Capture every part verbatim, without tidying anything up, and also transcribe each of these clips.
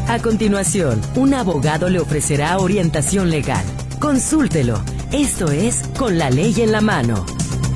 A continuación, un abogado le ofrecerá orientación legal. Consúltelo. Esto es Con la Ley en la Mano.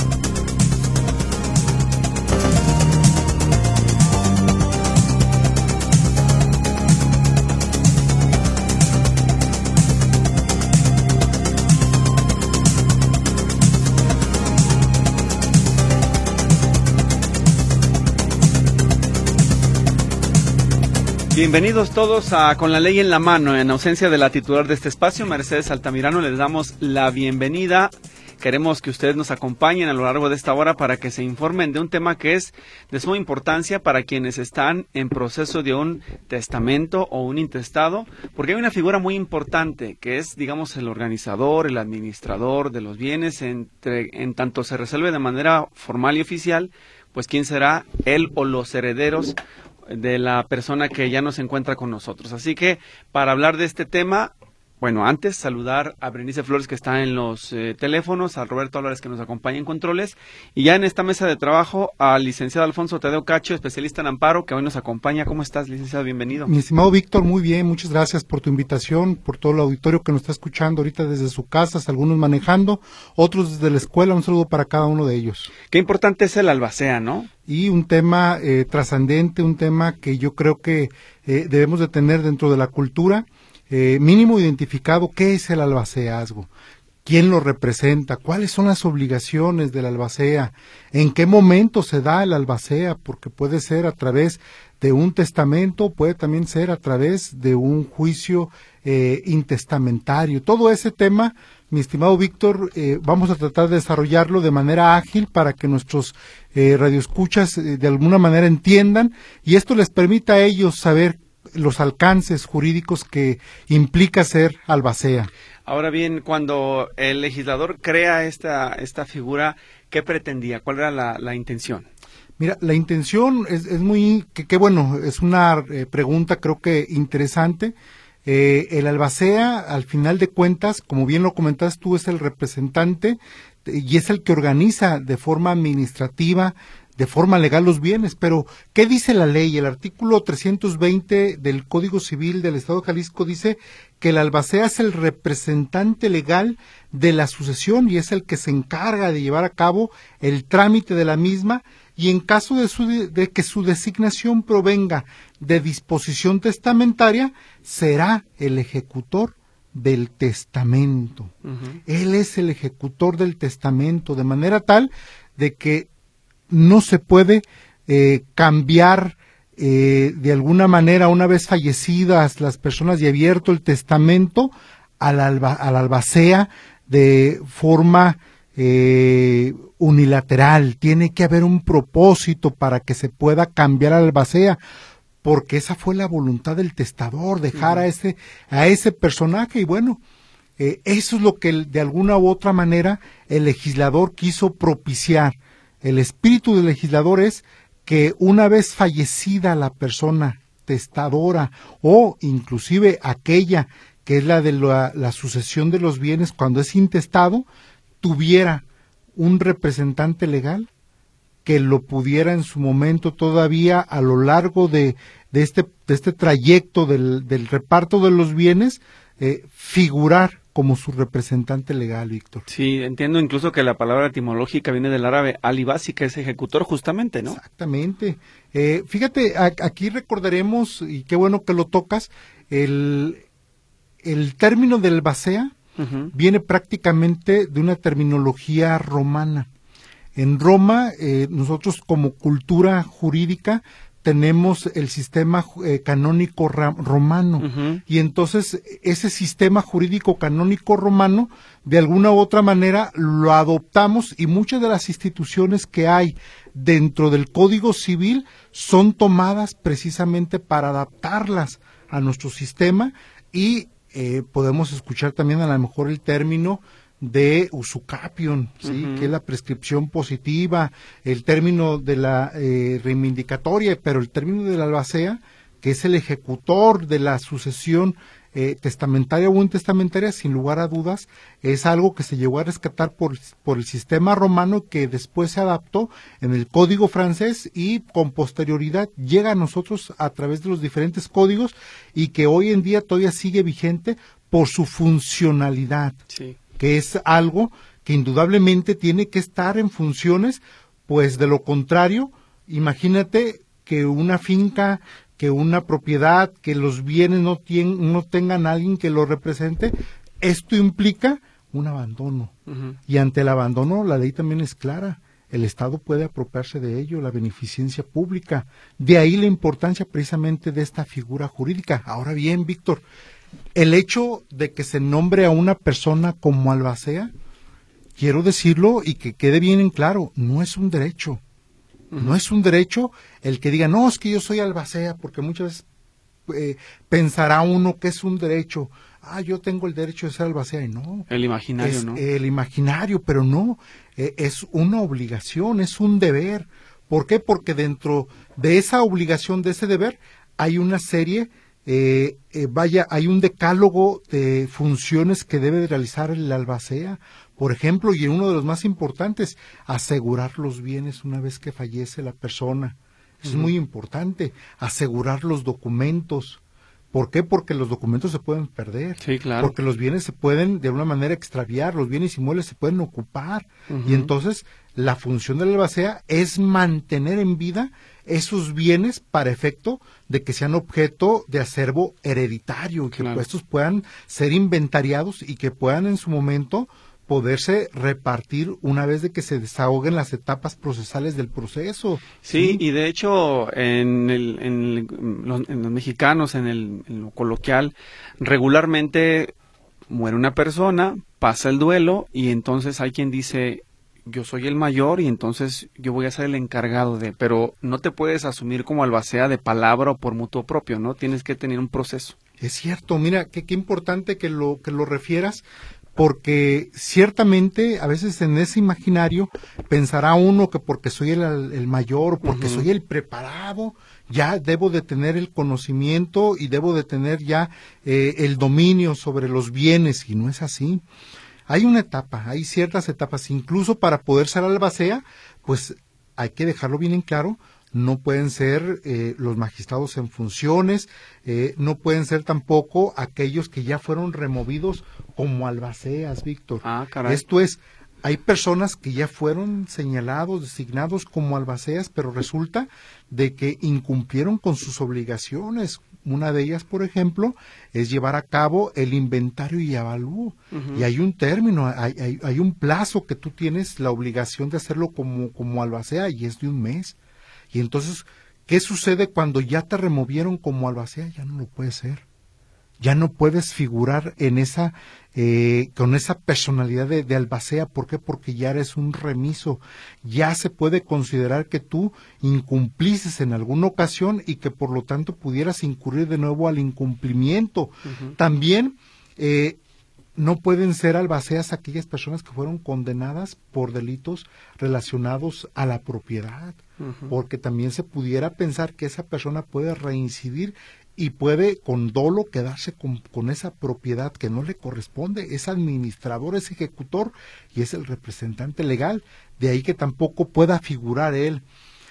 Bienvenidos todos a Con la Ley en la Mano. En ausencia de la titular de este espacio, Mercedes Altamirano, les damos la bienvenida. Queremos que ustedes nos acompañen a lo largo de esta hora para que se informen de un tema que es de suma importancia para quienes están en proceso de un testamento o un intestado, porque hay una figura muy importante que es, digamos, el organizador, el administrador de los bienes. Entre, en tanto se resuelve de manera formal y oficial, pues quién será él o los herederos de la persona que ya no se encuentra con nosotros. Así que para hablar de este tema, bueno, antes saludar a Berenice Flores, que está en los eh, teléfonos, a Roberto Álvarez, que nos acompaña en controles, y ya en esta mesa de trabajo al licenciado Alfonso Tadeo Cacho, especialista en amparo, que hoy nos acompaña. ¿Cómo estás, licenciado? Bienvenido. Mi estimado Víctor, muy bien, muchas gracias por tu invitación, por todo el auditorio que nos está escuchando ahorita desde su casa, algunos manejando, otros desde la escuela. Un saludo para cada uno de ellos. Qué importante es el albacea, ¿no? Y un tema eh, trascendente, un tema que yo creo que eh, debemos de tener dentro de la cultura, eh, mínimo identificado. ¿Qué es el albaceazgo? ¿Quién lo representa? ¿Cuáles son las obligaciones del albacea? ¿En qué momento se da el albacea? Porque puede ser a través de un testamento, puede también ser a través de un juicio eh, intestamentario. Todo ese tema, mi estimado Víctor, eh, vamos a tratar de desarrollarlo de manera ágil para que nuestros eh, radioescuchas eh, de alguna manera entiendan, y esto les permita a ellos saber los alcances jurídicos que implica ser albacea. Ahora bien, cuando el legislador crea esta, esta figura, ¿qué pretendía? ¿Cuál era la, la intención? Mira, la intención es, es muy, que, que bueno, es una eh, pregunta creo que interesante. Eh, el albacea, al final de cuentas, como bien lo comentas tú, es el representante y es el que organiza de forma administrativa, de forma legal los bienes. Pero, ¿qué dice la ley? El artículo trescientos veinte del Código Civil del Estado de Jalisco dice que el albacea es el representante legal de la sucesión y es el que se encarga de llevar a cabo el trámite de la misma, y en caso de, su, de que su designación provenga de disposición testamentaria, será el ejecutor del testamento. Uh-huh. Él es el ejecutor del testamento, de manera tal de que no se puede eh, cambiar eh, de alguna manera, una vez fallecidas las personas y abierto el testamento, al, alba, al albacea de forma eh, unilateral. Tiene que haber un propósito para que se pueda cambiar al albacea, porque esa fue la voluntad del testador, dejar uh-huh. a ese a ese personaje. Y bueno, eh, eso es lo que de alguna u otra manera el legislador quiso propiciar. El espíritu del legislador es que una vez fallecida la persona testadora, o inclusive aquella que es la de la, la sucesión de los bienes cuando es intestado, tuviera un representante legal que lo pudiera en su momento todavía a lo largo de, de, este, de este trayecto del, del reparto de los bienes, eh, figurar como su representante legal, Víctor. Sí, entiendo incluso que la palabra etimológica viene del árabe alibasi, que es ejecutor justamente, ¿no? Exactamente. Eh, fíjate, a, aquí recordaremos, y qué bueno que lo tocas, el, el término del albacea uh-huh. viene prácticamente de una terminología romana. En Roma, eh, nosotros como cultura jurídica tenemos el sistema eh, canónico ra- romano, uh-huh. y entonces ese sistema jurídico canónico romano de alguna u otra manera lo adoptamos, y muchas de las instituciones que hay dentro del Código Civil son tomadas precisamente para adaptarlas a nuestro sistema, y eh, podemos escuchar también a lo mejor el término de usucapión, ¿sí? Uh-huh. Que es la prescripción positiva, el término de la eh, reivindicatoria, pero el término de la albacea, que es el ejecutor de la sucesión eh, testamentaria o intestamentaria, sin lugar a dudas, es algo que se llegó a rescatar por, por el sistema romano, que después se adaptó en el código francés y con posterioridad llega a nosotros a través de los diferentes códigos, y que hoy en día todavía sigue vigente por su funcionalidad, sí. que es algo que indudablemente tiene que estar en funciones, pues de lo contrario, imagínate que una finca, que una propiedad, que los bienes no, tienen, no tengan a alguien que lo represente, esto implica un abandono. Uh-huh. Y ante el abandono la ley también es clara, el Estado puede apropiarse de ello, la beneficencia pública. De ahí la importancia precisamente de esta figura jurídica. Ahora bien, Víctor, el hecho de que se nombre a una persona como albacea, quiero decirlo y que quede bien en claro, no es un derecho. Uh-huh. No es un derecho el que diga, no, es que yo soy albacea, porque muchas veces eh, pensará uno que es un derecho. Ah, yo tengo el derecho de ser albacea, y no. El imaginario, es, ¿no? El imaginario, pero no, eh, es una obligación, es un deber. ¿Por qué? Porque dentro de esa obligación, de ese deber, hay una serie, eh, eh, vaya, hay un decálogo de funciones que debe de realizar el albacea. Por ejemplo, y uno de los más importantes, asegurar los bienes una vez que fallece la persona. Eso uh-huh. es muy importante, asegurar los documentos. ¿Por qué? Porque los documentos se pueden perder. Sí, claro. Porque los bienes se pueden de alguna manera extraviar, los bienes inmuebles se pueden ocupar. Uh-huh. Y entonces la función de la albacea es mantener en vida esos bienes para efecto de que sean objeto de acervo hereditario, y que claro. estos puedan ser inventariados y que puedan en su momento poderse repartir una vez de que se desahoguen las etapas procesales del proceso. Sí, sí. Y de hecho en, el, en, el, los, en los mexicanos, en, el, en lo coloquial, regularmente muere una persona, pasa el duelo y entonces hay quien dice, yo soy el mayor y entonces yo voy a ser el encargado de, pero no te puedes asumir como albacea de palabra o por mutuo propio, ¿no? Tienes que tener un proceso. Es cierto, mira, qué qué importante que lo que lo refieras, porque ciertamente a veces en ese imaginario pensará uno que porque soy el, el mayor, porque uh-huh. soy el preparado, ya debo de tener el conocimiento y debo de tener ya eh, el dominio sobre los bienes, y no es así. Hay una etapa, hay ciertas etapas, incluso para poder ser albacea, pues hay que dejarlo bien en claro, no pueden ser eh, los magistrados en funciones, eh, no pueden ser tampoco aquellos que ya fueron removidos como albaceas, Víctor. Ah, caray. Esto es, hay personas que ya fueron señalados, designados como albaceas, pero resulta de que incumplieron con sus obligaciones. Una de ellas, por ejemplo, es llevar a cabo el inventario y avalúo. Uh-huh. Y hay un término, hay, hay, hay un plazo que tú tienes la obligación de hacerlo como, como albacea, y es de un mes. Y entonces, ¿qué sucede cuando ya te removieron como albacea? Ya no lo puedes ser. Ya no puedes figurar en esa, eh, con esa personalidad de, de albacea. ¿Por qué? Porque ya eres un remiso. Ya se puede considerar que tú incumpliste en alguna ocasión y que por lo tanto pudieras incurrir de nuevo al incumplimiento. Uh-huh. También, eh, no pueden ser albaceas aquellas personas que fueron condenadas por delitos relacionados a la propiedad, uh-huh. porque también se pudiera pensar que esa persona puede reincidir y puede con dolo quedarse con, con esa propiedad que no le corresponde. Es administrador, es ejecutor y es el representante legal, de ahí que tampoco pueda figurar él.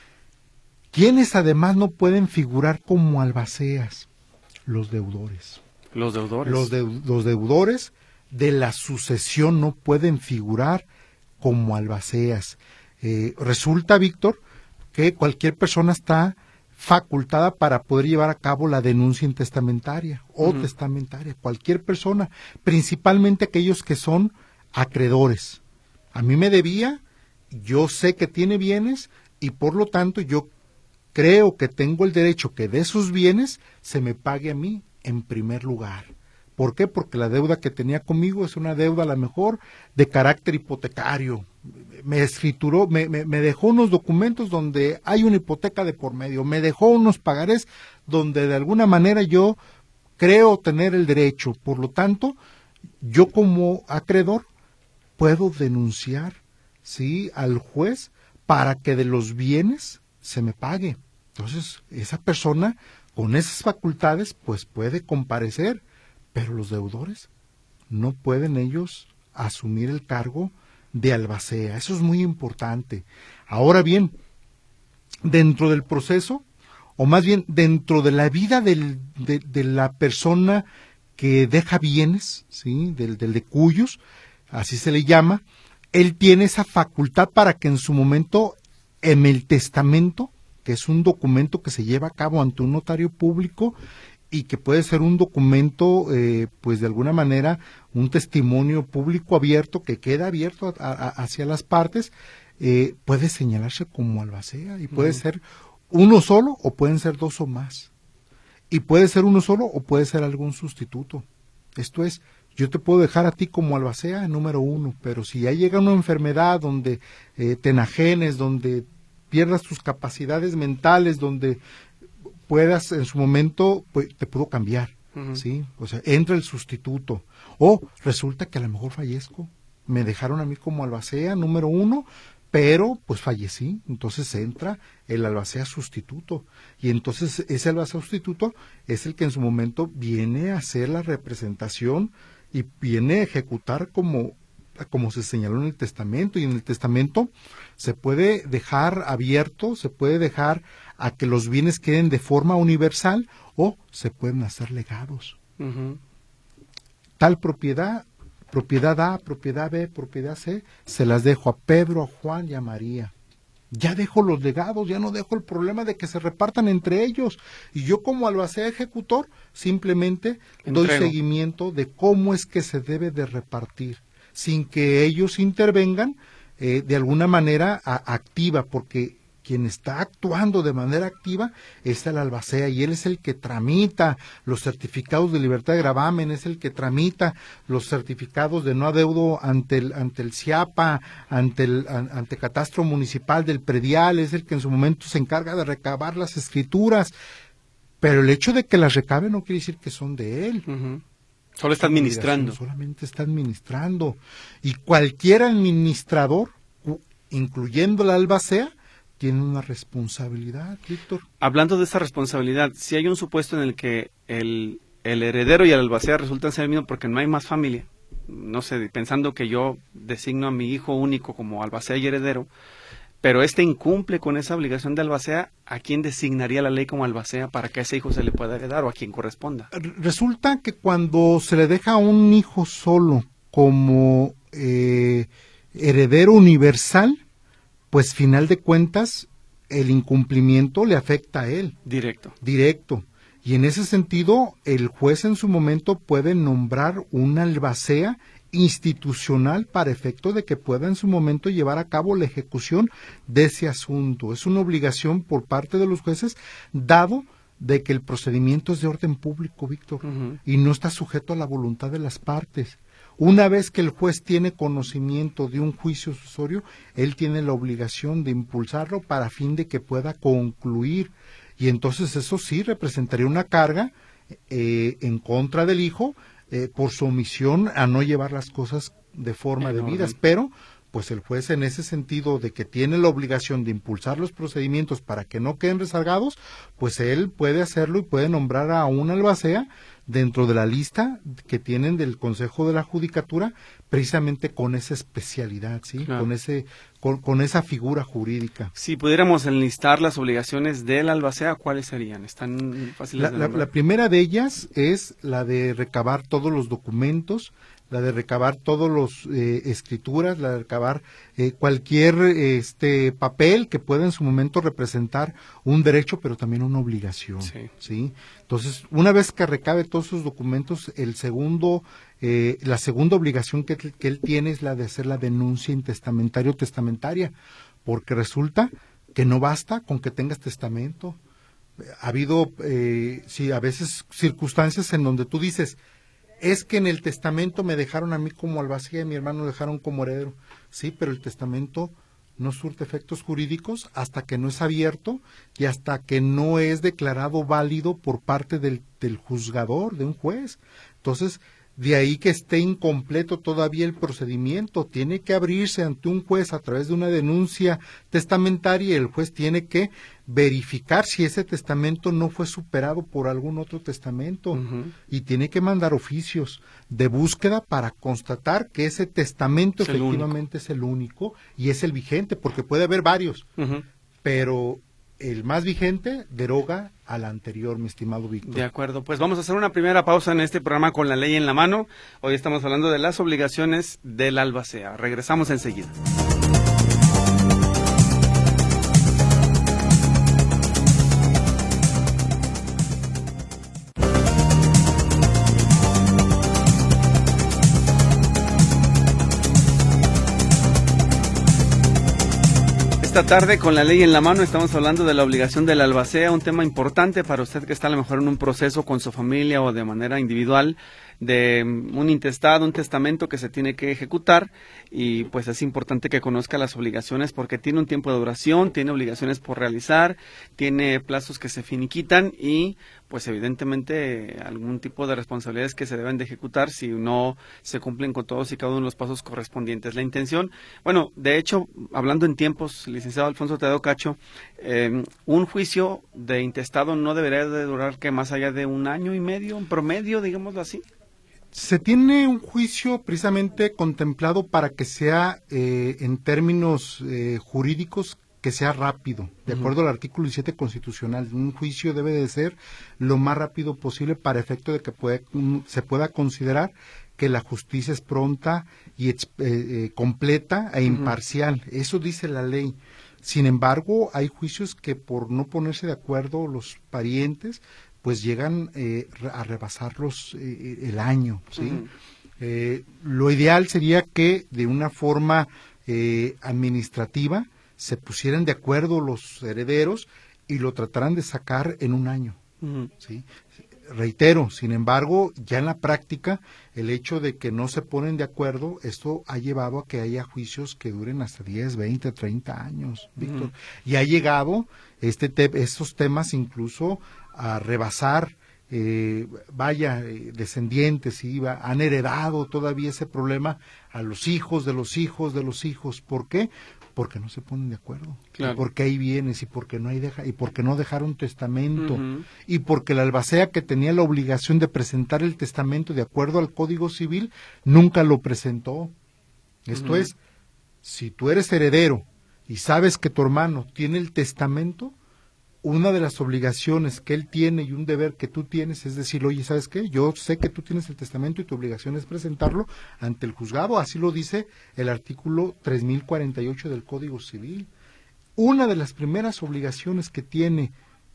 ¿Quiénes además no pueden figurar como albaceas? Los deudores. Los deudores. Los, de, los deudores de la sucesión no pueden figurar como albaceas. Eh, resulta, Víctor, que cualquier persona está facultada para poder llevar a cabo la denuncia intestamentaria o uh-huh. testamentaria. Cualquier persona, principalmente aquellos que son acreedores. A mí me debía, yo sé que tiene bienes y por lo tanto yo creo que tengo el derecho que de esos bienes se me pague a mí en primer lugar. ¿Por qué? Porque la deuda que tenía conmigo es una deuda a lo mejor de carácter hipotecario. Me escrituró, me, me, me dejó unos documentos donde hay una hipoteca de por medio, me dejó unos pagarés donde de alguna manera yo creo tener el derecho. Por lo tanto, yo como acreedor puedo denunciar, ¿sí?, al juez para que de los bienes se me pague. Entonces, esa persona con esas facultades pues puede comparecer. pero los deudores no pueden ellos asumir el cargo de albacea. Eso es muy importante. Ahora bien, dentro del proceso, o más bien dentro de la vida del, de, de la persona que deja bienes, ¿sí? del, del de cuyos, así se le llama, él tiene esa facultad para que en su momento, en el testamento, que es un documento que se lleva a cabo ante un notario público y que puede ser un documento, eh, pues de alguna manera, un testimonio público abierto, que queda abierto a, a, hacia las partes, eh, puede señalarse como albacea y puede uh-huh. ser uno solo o pueden ser dos o más. Y puede ser uno solo o puede ser algún sustituto. Esto es, yo te puedo dejar a ti como albacea número uno, pero si ya llega una enfermedad donde eh, te enajenes, donde pierdas tus capacidades mentales, donde puedas en su momento, pues te puedo cambiar, uh-huh. ¿sí? O sea, entra el sustituto. O resulta que a lo mejor fallezco. Me dejaron a mí como albacea número uno, pero pues fallecí, entonces entra el albacea sustituto, y entonces ese albacea sustituto es el que en su momento viene a hacer la representación y viene a ejecutar como, como se señaló en el testamento, y en el testamento se puede dejar abierto, se puede dejar a que los bienes queden de forma universal o se pueden hacer legados. Uh-huh. Tal propiedad propiedad A, propiedad B, propiedad C, se las dejo a Pedro, a Juan y a María. Ya dejo los legados, ya no dejo el problema de que se repartan entre ellos. Y yo como albacea ejecutor simplemente Entrego. doy seguimiento de cómo es que se debe de repartir, sin que ellos intervengan eh, de alguna manera a, activa, porque quien está actuando de manera activa es el albacea, y él es el que tramita los certificados de libertad de gravamen, es el que tramita los certificados de no adeudo ante el ante el CIAPA, ante el ante Catastro Municipal del Predial, es el que en su momento se encarga de recabar las escrituras, pero el hecho de que las recabe no quiere decir que son de él. Uh-huh. Solo está administrando. Solamente está administrando, y cualquier administrador, incluyendo el albacea, tiene una responsabilidad, Víctor. Hablando de esa responsabilidad, si hay un supuesto en el que el, el heredero y el albacea resultan ser el mismo porque no hay más familia, no sé, pensando que yo designo a mi hijo único como albacea y heredero, pero este incumple con esa obligación de albacea, ¿a quién designaría la ley como albacea para que a ese hijo se le pueda heredar o a quien corresponda? Resulta que cuando se le deja a un hijo solo como eh, heredero universal, pues final de cuentas el incumplimiento le afecta a él. Directo. Directo. Y en ese sentido, el juez en su momento puede nombrar una albacea institucional para efecto de que pueda en su momento llevar a cabo la ejecución de ese asunto. Es una obligación por parte de los jueces, dado de que el procedimiento es de orden público, Víctor, uh-huh. y no está sujeto a la voluntad de las partes. Una vez que el juez tiene conocimiento de un juicio sucesorio, él tiene la obligación de impulsarlo para fin de que pueda concluir. Y entonces eso sí representaría una carga eh, en contra del hijo eh, por su omisión a no llevar las cosas de forma debida. Pero pues el juez, en ese sentido de que tiene la obligación de impulsar los procedimientos para que no queden rezagados, pues él puede hacerlo y puede nombrar a un albacea dentro de la lista que tienen del Consejo de la Judicatura, precisamente con esa especialidad, ¿sí? Claro. Con ese, con, con esa figura jurídica. Si pudiéramos enlistar las obligaciones del albacea, ¿cuáles serían? ¿Están fáciles la, de la, la primera de ellas es la de recabar todos los documentos, la de recabar todos los eh, escrituras, la de recabar eh, cualquier este papel que pueda en su momento representar un derecho, pero también una obligación, sí. ¿sí? Entonces, una vez que recabe todos esos documentos, el segundo, eh, la segunda obligación que, que él tiene es la de hacer la denuncia intestamentaria o testamentaria, porque resulta que no basta con que tengas testamento. Ha habido, eh, sí, a veces circunstancias en donde tú dices, es que en el testamento me dejaron a mí como albacea y a mi hermano me dejaron como heredero. Sí, pero el testamento no surte efectos jurídicos hasta que no es abierto y hasta que no es declarado válido por parte del, del juzgador, de un juez. Entonces, de ahí que esté incompleto todavía el procedimiento, tiene que abrirse ante un juez a través de una denuncia testamentaria y el juez tiene que verificar si ese testamento no fue superado por algún otro testamento, uh-huh. y tiene que mandar oficios de búsqueda para constatar que ese testamento es efectivamente es el único y es el vigente, porque puede haber varios, uh-huh. pero el más vigente deroga al anterior, mi estimado Víctor. De acuerdo, pues vamos a hacer una primera pausa en este programa con la ley en la mano. Hoy estamos hablando de las obligaciones del albacea. Regresamos enseguida. Esta tarde con la ley en la mano estamos hablando de la obligación del albacea, un tema importante para usted que está a lo mejor en un proceso con su familia o de manera individual de un intestado, un testamento que se tiene que ejecutar, y pues es importante que conozca las obligaciones porque tiene un tiempo de duración, tiene obligaciones por realizar, tiene plazos que se finiquitan y pues evidentemente algún tipo de responsabilidades que se deben de ejecutar si no se cumplen con todos y cada uno de los pasos correspondientes. La intención, bueno, de hecho, hablando en tiempos, licenciado Alfonso Tadeo Cacho, eh, un juicio de intestado no debería de durar que más allá de un año y medio, en promedio, digámoslo así. Se tiene un juicio precisamente contemplado para que sea, eh, en términos eh, jurídicos, que sea rápido, de uh-huh. acuerdo al artículo diecisiete constitucional. Un juicio debe de ser lo más rápido posible para efecto de que puede, um, se pueda considerar que la justicia es pronta y eh, eh, completa e imparcial. Uh-huh. Eso dice la ley. Sin embargo, hay juicios que por no ponerse de acuerdo los parientes, pues llegan eh, a rebasarlos eh, el año, ¿sí? Uh-huh. Eh, lo ideal sería que de una forma eh, administrativa se pusieran de acuerdo los herederos y lo trataran de sacar en un año, uh-huh. ¿sí? Reitero, sin embargo, ya en la práctica, el hecho de que no se ponen de acuerdo, esto ha llevado a que haya juicios que duren hasta diez, veinte, treinta años, Víctor. Uh-huh. Y ha llegado este te- estos temas incluso a rebasar, eh, vaya, eh, descendientes, ¿sí? Han heredado todavía ese problema a los hijos de los hijos de los hijos. ¿Por qué? Porque no se ponen de acuerdo, claro. Y porque hay bienes y porque no hay deja y porque no dejaron testamento, uh-huh. y porque el albacea que tenía la obligación de presentar el testamento de acuerdo al Código Civil nunca lo presentó. Esto uh-huh. es, si tú eres heredero y sabes que tu hermano tiene el testamento, una de las obligaciones que él tiene y un deber que tú tienes es decir, oye, ¿sabes qué? Yo sé que tú tienes el testamento y tu obligación es presentarlo ante el juzgado, así lo dice el artículo tres mil cuarenta y ocho del Código Civil. Una de las primeras obligaciones que tiene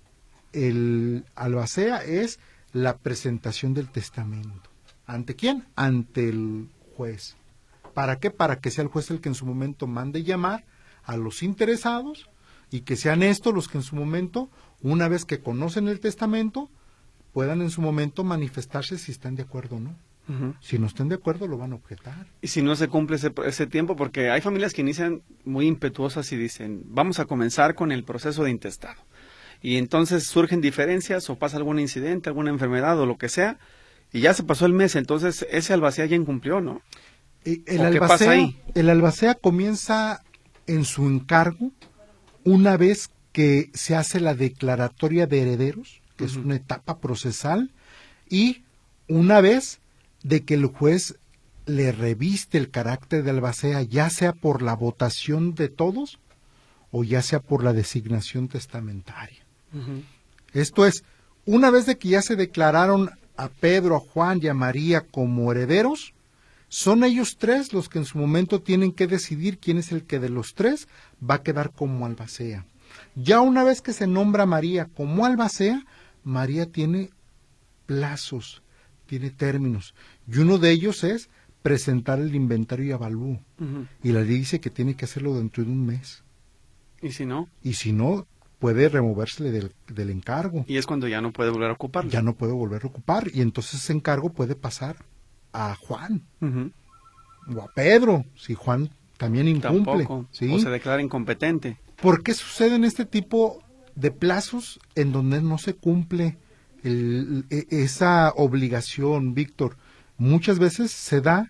el albacea es la presentación del testamento. ¿Ante quién? Ante el juez. ¿Para qué? Para que sea el juez el que en su momento mande llamar a los interesados y que sean estos los que en su momento, una vez que conocen el testamento, puedan en su momento manifestarse si están de acuerdo o no. Uh-huh. Si no están de acuerdo, lo van a objetar. Y si no se cumple ese, ese tiempo, porque hay familias que inician muy impetuosas y dicen, vamos a comenzar con el proceso de intestado. Y entonces surgen diferencias o pasa algún incidente, alguna enfermedad o lo que sea, y ya se pasó el mes, entonces ese albacea ya incumplió, ¿no? El, el albacea, ¿qué pasa ahí? El albacea comienza en su encargo una vez que se hace la declaratoria de herederos, que uh-huh. es una etapa procesal, y una vez de que el juez le reviste el carácter de albacea, ya sea por la votación de todos o ya sea por la designación testamentaria. Uh-huh. Esto es, una vez de que ya se declararon a Pedro, a Juan y a María como herederos, son ellos tres los que en su momento tienen que decidir quién es el que de los tres va a quedar como albacea. Ya una vez que se nombra a María como albacea, María tiene plazos, tiene términos, y uno de ellos es presentar el inventario y avalúo. Uh-huh. Y la ley dice que tiene que hacerlo dentro de un mes. ¿Y si no? Y si no, puede removérsele del, del encargo. Y es cuando ya no puede volver a ocuparlo. Ya no puede volver a ocupar, y entonces ese encargo puede pasar a Juan, uh-huh. o a Pedro, si Juan también incumple. Tampoco, ¿sí? O se declara incompetente. ¿Por qué suceden este tipo de plazos en donde no se cumple el, esa obligación, Víctor? Muchas veces se da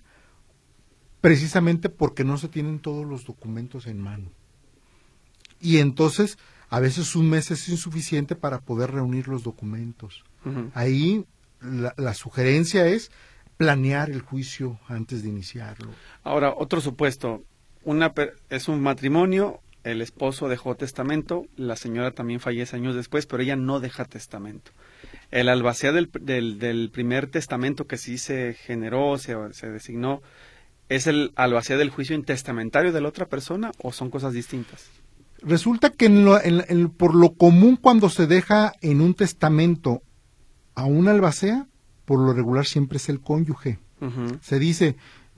precisamente porque no se tienen todos los documentos en mano. Y entonces A veces un mes es insuficiente para poder reunir los documentos. Uh-huh. Ahí la, la sugerencia es planear el juicio antes de iniciarlo. Ahora, otro supuesto, una es un matrimonio, el esposo dejó testamento, la señora también fallece años después, pero ella no deja testamento. El albacea del, del, del primer testamento que sí se generó, se, se designó, ¿es el albacea del juicio intestamentario de la otra persona o son cosas distintas? Resulta que en lo, en, en, por lo común cuando se deja en un testamento a un albacea, por lo regular siempre es el cónyuge. Uh-huh. Se dice,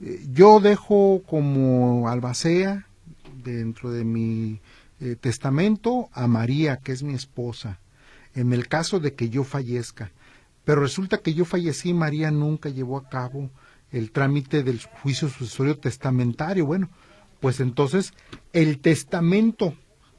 yo dejo como albacea dentro de mi eh, testamento a María, que es mi esposa, en el caso de que yo fallezca. Pero resulta que yo fallecí y María nunca llevó a cabo el trámite del juicio sucesorio testamentario. Bueno, pues entonces el testamento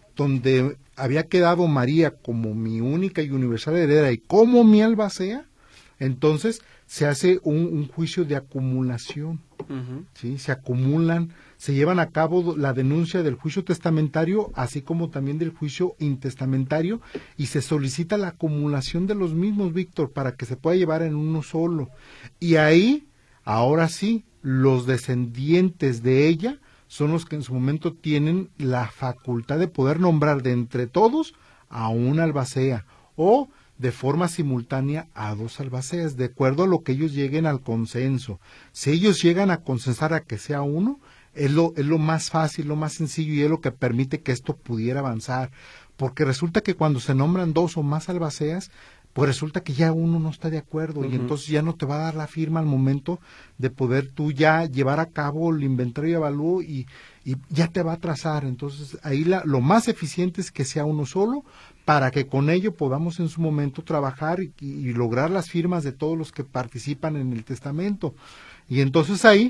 donde había quedado María como mi única y universal heredera y como mi albacea, entonces se hace un, un juicio de acumulación. Uh-huh. ¿Sí? Se acumulan, se llevan a cabo la denuncia del juicio testamentario, así como también del juicio intestamentario, y se solicita la acumulación de los mismos, Víctor, para que se pueda llevar en uno solo. Y ahí, ahora sí, los descendientes de ella son los que en su momento tienen la facultad de poder nombrar de entre todos a un albacea, o de forma simultánea a dos albaceas, de acuerdo a lo que ellos lleguen al consenso. Si ellos llegan a consensar a que sea uno, es lo, es lo más fácil, lo más sencillo, y es lo que permite que esto pudiera avanzar, porque resulta que cuando se nombran dos o más albaceas, pues resulta que ya uno no está de acuerdo, uh-huh. y entonces ya no te va a dar la firma al momento de poder tú ya llevar a cabo el inventario y avalúo, y, y ya te va a atrasar. Entonces ahí la, lo más eficiente es que sea uno solo, para que con ello podamos en su momento trabajar y, y lograr las firmas de todos los que participan en el testamento. Y entonces ahí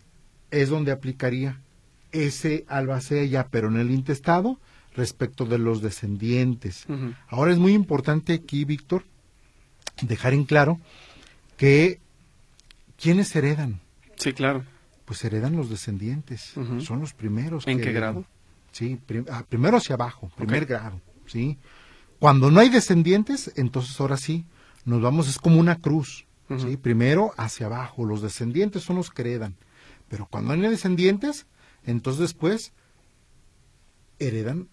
es donde aplicaría ese albacea ya, pero en el intestado, respecto de los descendientes. Uh-huh. Ahora es muy importante aquí, Víctor, dejar en claro que ¿quiénes heredan? Sí, claro. Pues heredan los descendientes, uh-huh. son los primeros. ¿En que qué heredan. grado? Sí, prim- ah, primero hacia abajo, primer okay. grado, ¿sí? Cuando no hay descendientes, entonces ahora sí, nos vamos, es como una cruz, uh-huh. ¿sí? Primero hacia abajo, los descendientes son los que heredan, pero cuando no hay descendientes, entonces después heredan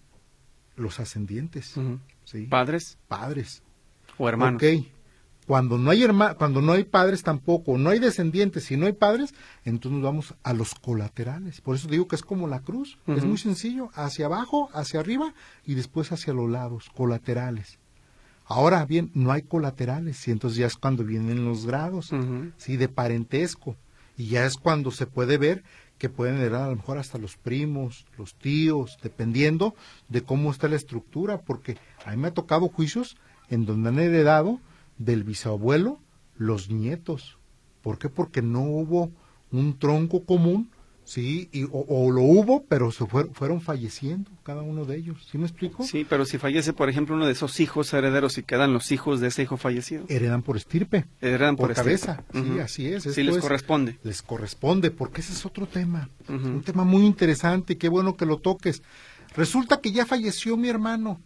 los ascendientes, uh-huh. ¿sí? ¿Padres? Padres. ¿O hermanos? Ok. Cuando no hay herma- cuando no hay padres tampoco, no hay descendientes y no hay padres, entonces nos vamos a los colaterales. Por eso digo que es como la cruz, uh-huh. es muy sencillo, hacia abajo, hacia arriba y después hacia los lados, colaterales. Ahora bien, no hay colaterales y entonces ya es cuando vienen los grados, uh-huh. sí, de parentesco, y ya es cuando se puede ver que pueden heredar a lo mejor hasta los primos, los tíos, dependiendo de cómo está la estructura, porque a mí me ha tocado juicios en donde han heredado del bisabuelo los nietos. ¿Por qué? Porque no hubo un tronco común, sí, y, o, o lo hubo, pero se fueron, fueron falleciendo cada uno de ellos. ¿Sí me explico? Sí, pero si fallece, por ejemplo, uno de esos hijos herederos y quedan los hijos de ese hijo fallecido. Heredan por estirpe. Heredan por, por cabeza. Uh-huh. Sí, así es. Sí, les es, corresponde. Les corresponde, porque ese es otro tema. Uh-huh. Un tema muy interesante, qué bueno que lo toques. Resulta que ya falleció mi hermano.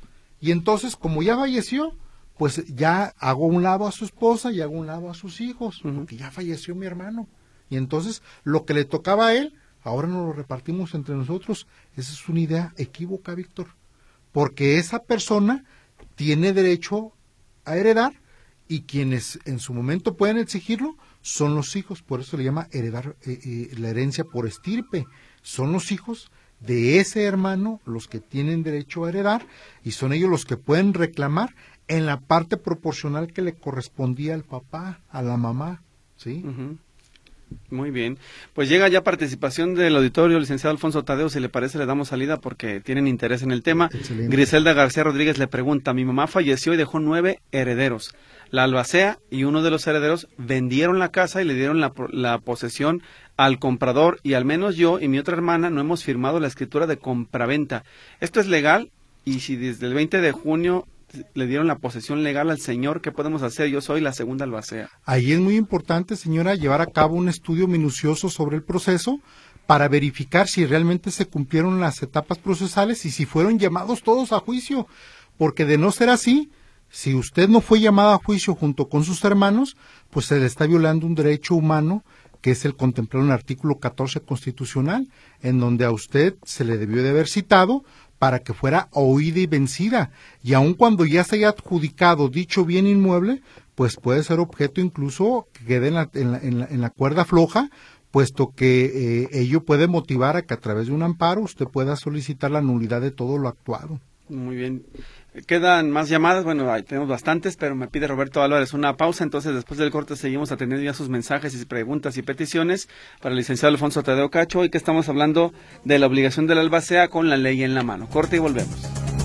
Y entonces, como ya falleció, pues ya hago un lado a su esposa y hago un lado a sus hijos, uh-huh. porque ya falleció mi hermano. Y entonces, lo que le tocaba a él, ahora nos lo repartimos entre nosotros. Esa es una idea equívoca, Víctor. Porque esa persona tiene derecho a heredar y quienes en su momento pueden exigirlo son los hijos. Por eso le llama heredar eh, eh, la herencia por estirpe. Son los hijos de ese hermano los que tienen derecho a heredar y son ellos los que pueden reclamar en la parte proporcional que le correspondía al papá, a la mamá, ¿sí? Uh-huh. Muy bien. Pues llega ya participación del auditorio, licenciado Alfonso Tadeo, si le parece le damos salida porque tienen interés en el tema. Excelente. Griselda García Rodríguez le pregunta, mi mamá falleció y dejó nueve herederos. La albacea y uno de los herederos vendieron la casa y le dieron la, la posesión al comprador y al menos yo y mi otra hermana no hemos firmado la escritura de compraventa. ¿Esto es legal? Y si desde el veinte de junio le dieron la posesión legal al señor, ¿qué podemos hacer? Yo soy la segunda albacea. Ahí es muy importante, señora, llevar a cabo un estudio minucioso sobre el proceso para verificar si realmente se cumplieron las etapas procesales y si fueron llamados todos a juicio, porque de no ser así, si usted no fue llamado a juicio junto con sus hermanos, pues se le está violando un derecho humano, que es el contemplado en el artículo catorce constitucional, en donde a usted se le debió de haber citado para que fuera oída y vencida, y aun cuando ya se haya adjudicado dicho bien inmueble, pues puede ser objeto incluso que quede en la, en la, en la, en la cuerda floja, puesto que eh, ello puede motivar a que a través de un amparo usted pueda solicitar la nulidad de todo lo actuado. Muy bien. Quedan más llamadas, bueno, ahí tenemos bastantes, pero me pide Roberto Álvarez una pausa, entonces después del corte seguimos atendiendo ya sus mensajes y preguntas y peticiones para el licenciado Alfonso Tadeo Cacho, hoy que estamos hablando de la obligación del albacea con la ley en la mano. Corte y volvemos.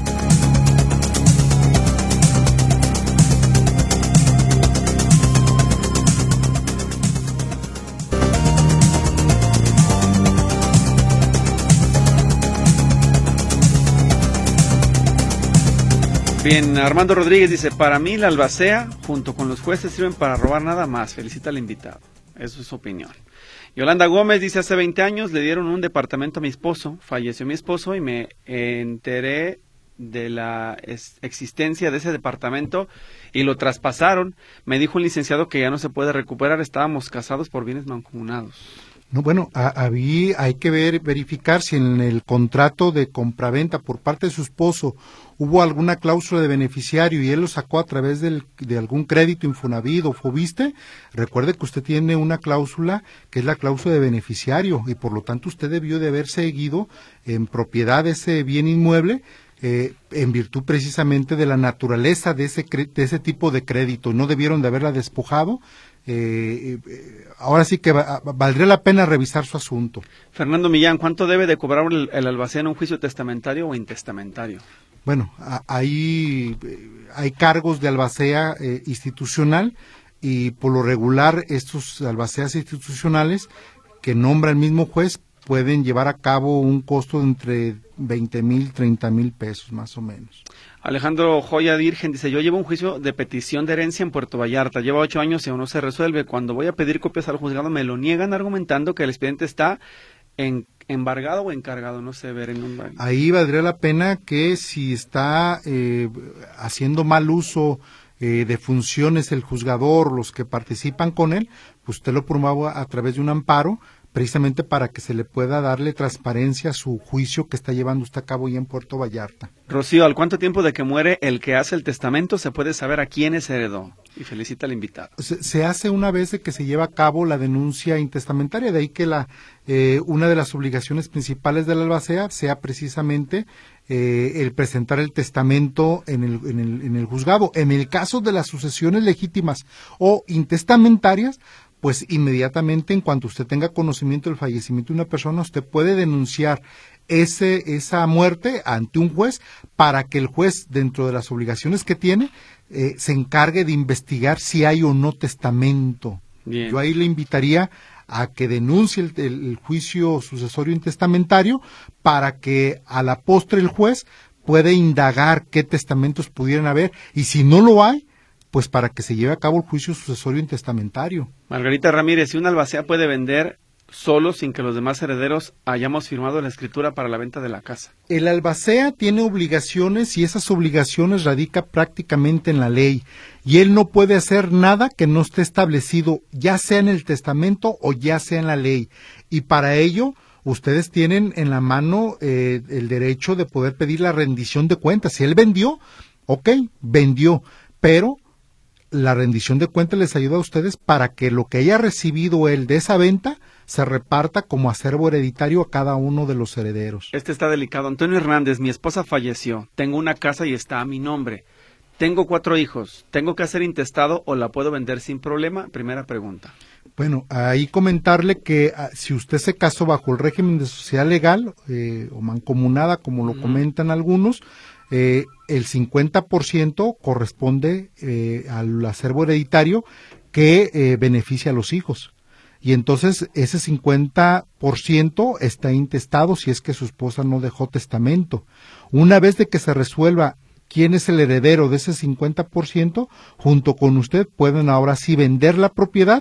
Bien, Armando Rodríguez dice, para mí la albacea junto con los jueces sirven para robar nada más, felicita al invitado, eso es su opinión. Yolanda Gómez dice, hace veinte años le dieron un departamento a mi esposo, falleció mi esposo y me enteré de la existencia de ese departamento y lo traspasaron, me dijo un licenciado que ya no se puede recuperar, estábamos casados por bienes mancomunados. No, bueno, a, a, hay que ver, verificar si en el contrato de compraventa por parte de su esposo hubo alguna cláusula de beneficiario y él lo sacó a través del, de algún crédito Infonavit o Fobiste. Recuerde que usted tiene una cláusula que es la cláusula de beneficiario y por lo tanto usted debió de haber seguido en propiedad de ese bien inmueble eh, en virtud precisamente de la naturaleza de ese, de ese tipo de crédito. No debieron de haberla despojado. Eh, eh, ahora sí que va, valdría la pena revisar su asunto. Fernando Millán, ¿cuánto debe de cobrar el, el albacea en un juicio testamentario o intestamentario? Bueno, a, hay, hay cargos de albacea eh, institucional y por lo regular estos albaceas institucionales que nombra el mismo juez pueden llevar a cabo un costo de entre veinte mil, treinta mil pesos más o menos. Alejandro Joya Virgen dice, yo llevo un juicio de petición de herencia en Puerto Vallarta, lleva ocho años y aún no se resuelve. Cuando voy a pedir copias al juzgado me lo niegan argumentando que el expediente está en, embargado o encargado, no sé, ver en un... Ahí valdría la pena que si está eh, haciendo mal uso eh, de funciones el juzgador, los que participan con él, pues usted lo promueva a través de un amparo, precisamente para que se le pueda darle transparencia a su juicio que está llevando usted a cabo ya en Puerto Vallarta. Rocío, ¿al cuánto tiempo de que muere el que hace el testamento se puede saber a quiénes heredó? Y felicita al invitado. Se, se hace una vez de que se lleva a cabo la denuncia intestamentaria, de ahí que la eh, una de las obligaciones principales del albacea sea precisamente eh, el presentar el testamento en el, en el, en el juzgado. En el caso de las sucesiones legítimas o intestamentarias, pues inmediatamente en cuanto usted tenga conocimiento del fallecimiento de una persona, usted puede denunciar ese esa muerte ante un juez para que el juez, dentro de las obligaciones que tiene, eh, se encargue de investigar si hay o no testamento. Bien. Yo ahí le invitaría a que denuncie el, el, el juicio sucesorio intestamentario para que a la postre el juez pueda indagar qué testamentos pudieran haber y si no lo hay, pues para que se lleve a cabo el juicio sucesorio intestamentario. Margarita Ramírez, si un albacea puede vender solo sin que los demás herederos hayamos firmado la escritura para la venta de la casa. El albacea tiene obligaciones y esas obligaciones radican prácticamente en la ley y él no puede hacer nada que no esté establecido, ya sea en el testamento o ya sea en la ley. Y para ello, ustedes tienen en la mano eh, el derecho de poder pedir la rendición de cuentas. Si él vendió, ok, vendió, pero la rendición de cuentas les ayuda a ustedes para que lo que haya recibido él de esa venta se reparta como acervo hereditario a cada uno de los herederos. Este está delicado. Antonio Hernández, mi esposa falleció, tengo una casa y está a mi nombre, tengo cuatro hijos, ¿tengo que hacer intestado o la puedo vender sin problema? Primera pregunta. Bueno, ahí comentarle que uh, si usted se casó bajo el régimen de sociedad legal eh, o mancomunada, como lo uh-huh. comentan algunos, eh, el cincuenta por ciento corresponde eh, al acervo hereditario que eh, beneficia a los hijos. Y entonces ese cincuenta por ciento está intestado si es que su esposa no dejó testamento. Una vez de que se resuelva quién es el heredero de ese cincuenta por ciento, junto con usted pueden ahora sí vender la propiedad,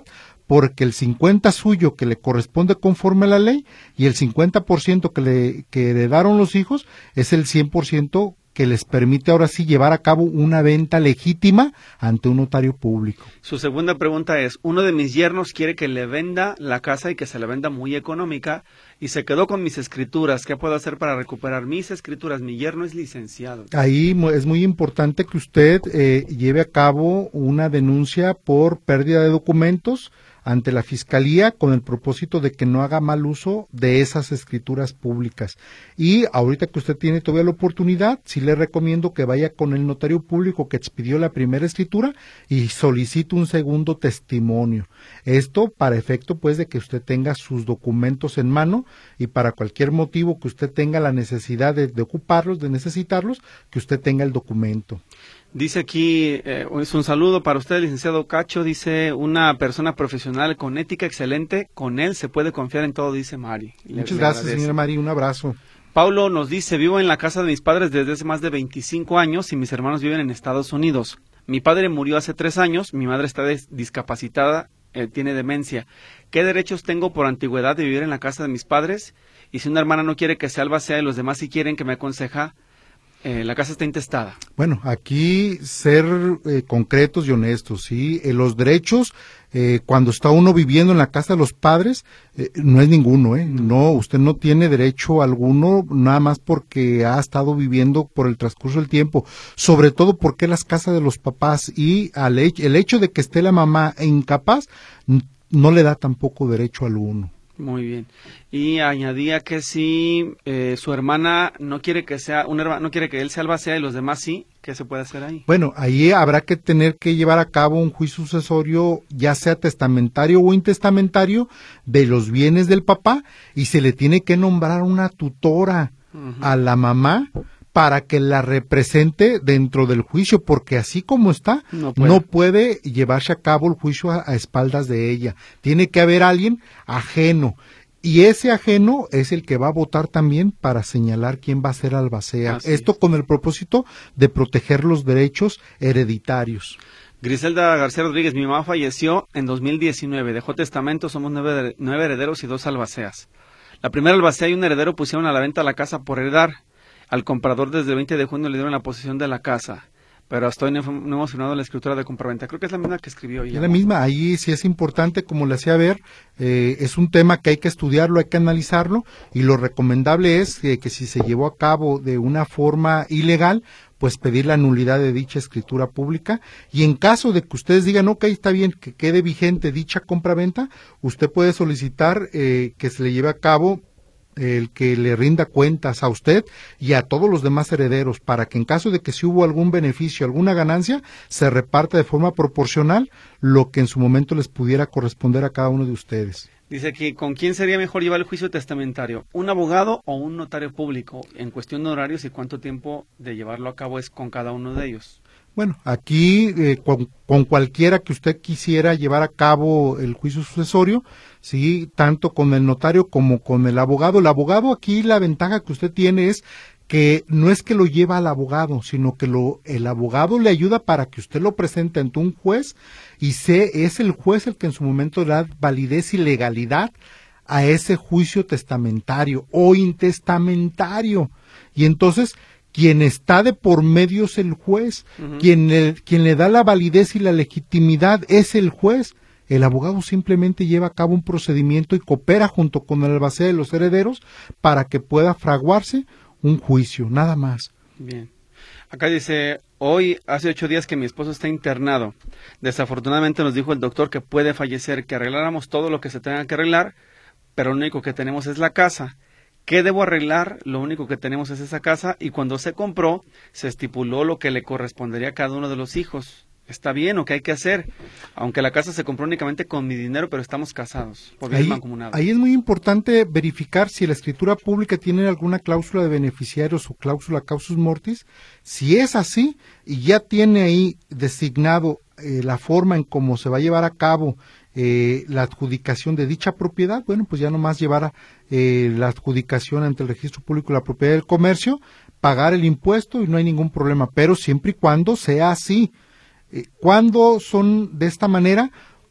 porque el cincuenta suyo que le corresponde conforme a la ley y el cincuenta por ciento que le que heredaron los hijos es el cien por ciento que les permite ahora sí llevar a cabo una venta legítima ante un notario público. Su segunda pregunta es, uno de mis yernos quiere que le venda la casa y que se la venda muy económica y se quedó con mis escrituras. ¿Qué puedo hacer para recuperar mis escrituras? Mi yerno es licenciado. Ahí es muy importante que usted eh, lleve a cabo una denuncia por pérdida de documentos ante la Fiscalía con el propósito de que no haga mal uso de esas escrituras públicas. Y ahorita que usted tiene todavía la oportunidad, sí le recomiendo que vaya con el notario público que expidió la primera escritura y solicite un segundo testimonio. Esto para efecto pues de que usted tenga sus documentos en mano y para cualquier motivo que usted tenga la necesidad de, de ocuparlos, de necesitarlos, que usted tenga el documento. Dice aquí, eh, es un saludo para usted, licenciado Cacho, dice, una persona profesional con ética excelente, con él se puede confiar en todo, dice Mari. Le, Muchas le gracias, agradece. señora Mari, un abrazo. Paulo nos dice, vivo en la casa de mis padres desde hace más de veinticinco años y mis hermanos viven en Estados Unidos. Mi padre murió hace tres años, mi madre está des- discapacitada, eh, tiene demencia. ¿Qué derechos tengo por antigüedad de vivir en la casa de mis padres? Y si una hermana no quiere que se albacea y los demás sí quieren, que me aconseja, eh, la casa está intestada. Bueno, aquí ser eh, concretos y honestos, ¿sí? Eh, los derechos, eh, cuando está uno viviendo en la casa de los padres, eh, no es ninguno, ¿eh? No, usted no tiene derecho alguno, nada más porque ha estado viviendo por el transcurso del tiempo, sobre todo porque es las casas de los papás y al hecho, el hecho de que esté la mamá incapaz, n- no le da tampoco derecho al uno. Muy bien. Y añadía que si eh, su hermana no quiere que sea, una hermana no quiere que él se albacea y los demás sí, ¿qué se puede hacer ahí? Bueno, ahí habrá que tener que llevar a cabo un juicio sucesorio, ya sea testamentario o intestamentario, de los bienes del papá y se le tiene que nombrar una tutora uh-huh. a la mamá para que la represente dentro del juicio, porque así como está, no puede, no puede llevarse a cabo el juicio a, a espaldas de ella. Tiene que haber alguien ajeno. Y ese ajeno es el que va a votar también para señalar quién va a ser albacea. Así Esto es. Con el propósito de proteger los derechos hereditarios. Griselda García Rodríguez, mi mamá falleció en dos mil diecinueve, dejó testamento, somos nueve, nueve herederos y dos albaceas. La primera albacea y un heredero pusieron a la venta la casa por heredar. Al comprador desde el veinte de junio le dieron la posesión de la casa, pero hasta hoy no, no hemos firmado la escritura de compraventa. Creo que es la misma que escribió ella. Es la misma, ahí sí es importante, como le hacía ver, eh, es un tema que hay que estudiarlo, hay que analizarlo, y lo recomendable es eh, que si se llevó a cabo de una forma ilegal, pues pedir la nulidad de dicha escritura pública, y en caso de que ustedes digan, ok, está bien, que quede vigente dicha compraventa, usted puede solicitar eh, que se le lleve a cabo el que le rinda cuentas a usted y a todos los demás herederos para que en caso de que si hubo algún beneficio, alguna ganancia, se reparta de forma proporcional lo que en su momento les pudiera corresponder a cada uno de ustedes. Dice aquí, ¿con quién sería mejor llevar el juicio testamentario? ¿Un abogado o un notario público? En cuestión de horarios y cuánto tiempo de llevarlo a cabo es con cada uno de ellos. Bueno, aquí eh, con, con cualquiera que usted quisiera llevar a cabo el juicio sucesorio, sí, tanto con el notario como con el abogado. El abogado aquí la ventaja que usted tiene es que no es que lo lleva al abogado, sino que lo el abogado le ayuda para que usted lo presente ante un juez y se, es el juez el que en su momento da validez y legalidad a ese juicio testamentario o intestamentario. Y entonces quien está de por medio es el juez, uh-huh. quien, le, quien le da la validez y la legitimidad es el juez. El abogado simplemente lleva a cabo un procedimiento y coopera junto con el albacea de los herederos para que pueda fraguarse un juicio, nada más. Bien. Acá dice, hoy hace ocho días que mi esposo está internado. Desafortunadamente nos dijo el doctor que puede fallecer, que arregláramos todo lo que se tenga que arreglar, pero lo único que tenemos es la casa. ¿Qué debo arreglar? Lo único que tenemos es esa casa y cuando se compró se estipuló lo que le correspondería a cada uno de los hijos. ¿Está bien o qué hay que hacer? Aunque la casa se compró únicamente con mi dinero, pero estamos casados por bienes mancomunados. Ahí es muy importante verificar si la escritura pública tiene alguna cláusula de beneficiarios o cláusula causus mortis. Si es así y ya tiene ahí designado eh, la forma en cómo se va a llevar a cabo Eh, la adjudicación de dicha propiedad, bueno, pues ya nomás llevar eh, la adjudicación ante el registro público de la propiedad del comercio, pagar el impuesto y no hay ningún problema, pero siempre y cuando sea así. Eh, ¿Cuándo son de esta manera?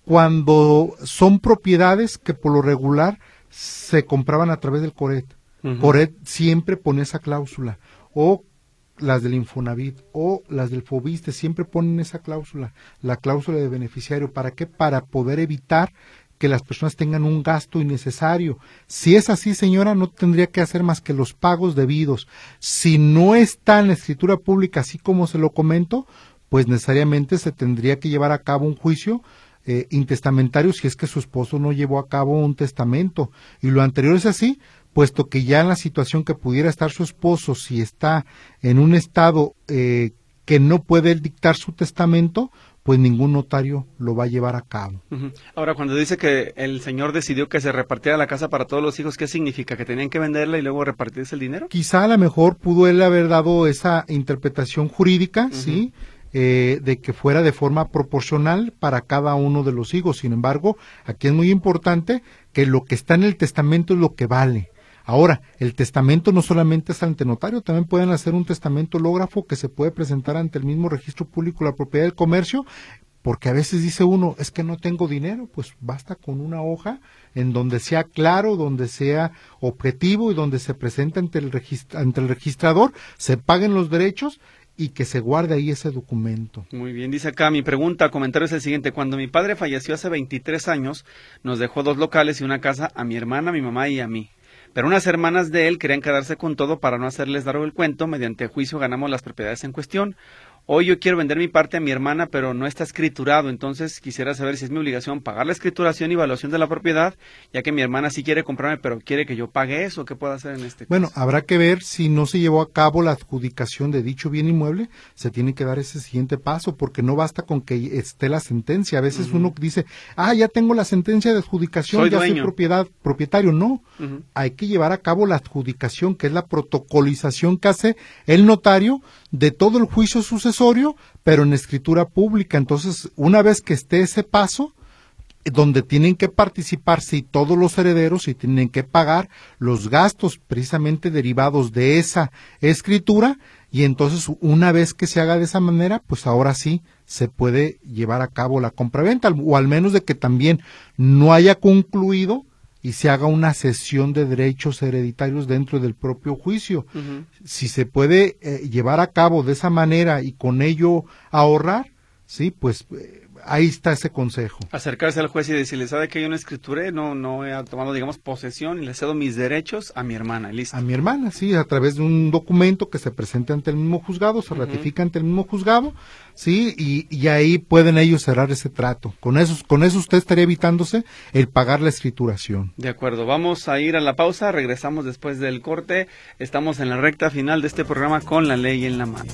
cuando son propiedades que por lo regular se compraban a través del Coret. Uh-huh. Coret siempre pone esa cláusula, o las del Infonavit o las del Fobiste siempre ponen esa cláusula, la cláusula de beneficiario. ¿Para qué? Para poder evitar que las personas tengan un gasto innecesario. Si es así, señora, no tendría que hacer más que los pagos debidos. Si no está en la escritura pública, así como se lo comento, pues necesariamente se tendría que llevar a cabo un juicio eh, intestamentario si es que su esposo no llevó a cabo un testamento. Y lo anterior es así, puesto que ya en la situación que pudiera estar su esposo, si está en un estado eh, que no puede dictar su testamento, pues ningún notario lo va a llevar a cabo. Uh-huh. Ahora, cuando dice que el señor decidió que se repartiera la casa para todos los hijos, ¿qué significa? ¿Que tenían que venderla y luego repartirse el dinero? Quizá a lo mejor pudo él haber dado esa interpretación jurídica, uh-huh. ¿sí?, eh, de que fuera de forma proporcional para cada uno de los hijos. Sin embargo, aquí es muy importante que lo que está en el testamento es lo que vale. Ahora, el testamento no solamente es ante notario, también pueden hacer un testamento hológrafo que se puede presentar ante el mismo registro público de la propiedad del comercio, porque a veces dice uno, es que no tengo dinero, pues basta con una hoja en donde sea claro, donde sea objetivo y donde se presente ante el, regist- ante el registrador, se paguen los derechos y que se guarde ahí ese documento. Muy bien, dice acá, mi pregunta, comentario es el siguiente: cuando mi padre falleció hace veintitrés años, nos dejó dos locales y una casa a mi hermana, a mi mamá y a mí. Pero unas hermanas de él querían quedarse con todo para no hacerles largo el cuento. Mediante juicio ganamos las propiedades en cuestión. Hoy yo quiero vender mi parte a mi hermana, pero no está escriturado. Entonces quisiera saber si es mi obligación pagar la escrituración y evaluación de la propiedad, ya que mi hermana sí quiere comprarme, pero quiere que yo pague eso. ¿Qué puedo hacer en este caso? Bueno, habrá que ver si no se llevó a cabo la adjudicación de dicho bien inmueble. Se tiene que dar ese siguiente paso, porque no basta con que esté la sentencia. A veces uh-huh. uno dice, ah, ya tengo la sentencia de adjudicación, soy ya dueño. soy propiedad, propietario. No, uh-huh. hay que llevar a cabo la adjudicación, que es la protocolización que hace el notario de todo el juicio sucesorio, pero en escritura pública. Entonces, una vez que esté ese paso, donde tienen que participar sí todos los herederos y tienen que pagar los gastos precisamente derivados de esa escritura, y entonces una vez que se haga de esa manera, pues ahora sí se puede llevar a cabo la compraventa, o al menos de que también no haya concluido y se haga una cesión de derechos hereditarios dentro del propio juicio. Uh-huh. Si se puede eh, llevar a cabo de esa manera y con ello ahorrar, sí, pues eh, ahí está ese consejo. Acercarse al juez y decirle, ¿sabe que yo no escrituré? No, no he tomado, digamos, posesión y le cedo mis derechos a mi hermana, listo. A mi hermana, sí, a través de un documento que se presente ante el mismo juzgado, se uh-huh. ratifica ante el mismo juzgado, sí, y, y ahí pueden ellos cerrar ese trato. Con eso, con eso usted estaría evitándose el pagar la escrituración. De acuerdo, vamos a ir a la pausa, regresamos después del corte. Estamos en la recta final de este programa con la ley en la mano.